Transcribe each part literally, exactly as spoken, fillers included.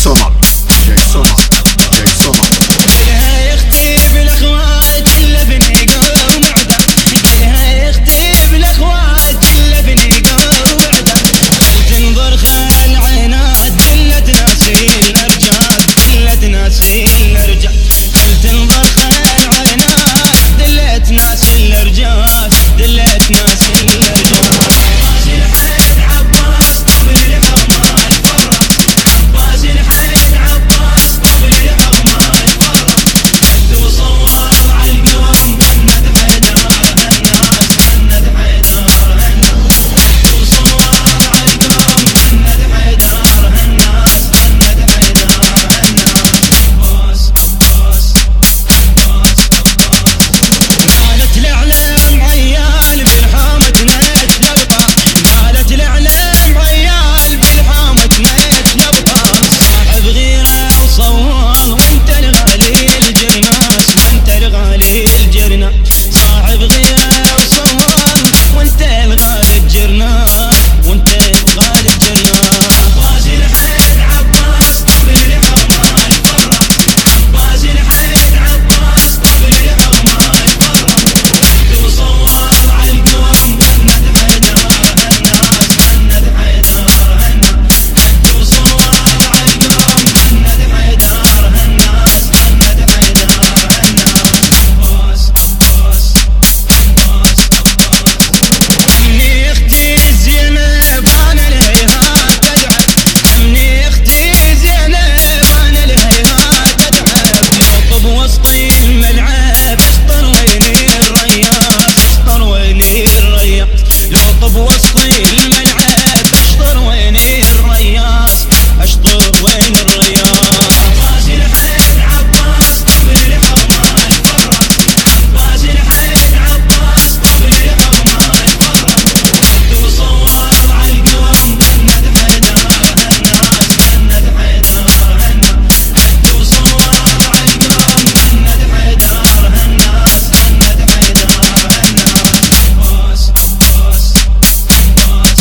صنم دي جي صنم دي جي صنم قالها يختي بالاخوات الا بنيقه ومعده، قالها يختي بالاخوات الا بنيقه ومعده، خل تنظر خل عينات دلت ناسي الارجال دلت ناسي الارجال، خل تنظر خل عينات دلت ناسي الارجال دلت ناسي الارجال. عباس الحين عباس طبل الحرمه الفره، عباس الحين عباس طبل الحرمه الفره، حد وصور عالقوم هند حيدر هالناس هند حيدر هالناس، حد وصور عالقوم هند حيدر هالناس هند حيدر هالناس. عباس عباس عباس عباس قالت الاعلام عيال بالحامة نتلبطه، قالت الاعلام عيال بالحامة نتلبطه، صاحب غيره وصوال وانت الغالي الجرناس وانت الغالي الجرناس، صاحب غيره وصوال وانت الغالي الجرناس وانت الغالي الجرناس. عباس الحين عباس طبل الحرمه الفره، عباس الحين عباس طبل الحرمه الفره، حد وصور عالقوم هند حيدر هالناس هند حيدر هالناس، حد وصور عالقوم هند حيدر هالناس هند حيدر هالناس. عباس عباس عباس عباس امني اختي زينب انا الهيهات تدعب، امني اختي زينب انا الهيهات تدعب، يطب وسطي الملعب اشطر ويني الرياض اشطر ويني الرياض، يطب وسطي الملعب اشطر ويني الرياض اشطر وين الرياض. عباس الحين عباس طبل الحرمه الفره، عباس الحين عباس طبل الحرمه الفره، حد وصور عالقوم هند حيدر هالناس هند حيدر هالناس، حد وصور عالقوم هند حيدر هالناس هند حيدر هالناس. عباس عباس عباس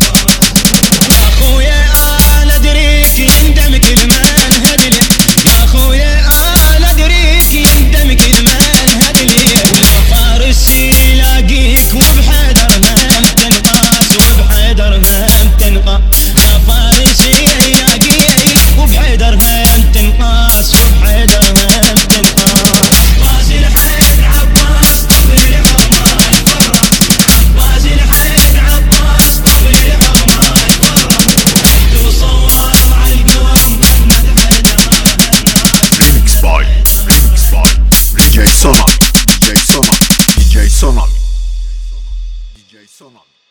عباس يا خويا انا ادريك يندم كل من هدلي، يا خويا انا ادريك يندم كل من هدلي، ولو فارسي يلاقيك وبحيدر هم تنقاس وبحيدر هم تنقاس، يا فارسي يلاقيك وبحيدر هم تنقاس وبحيدر هم تنقاس. عباس الحين عباس طبل الحرمه الفره، عباس الحين عباس طبل الحرمه الفره، حد وصور عالقوم هند حيدر هالناس. ريميكس باي ريميكس باي دي جي صنم دي جي صنم دي جي صنم دي جي صنم.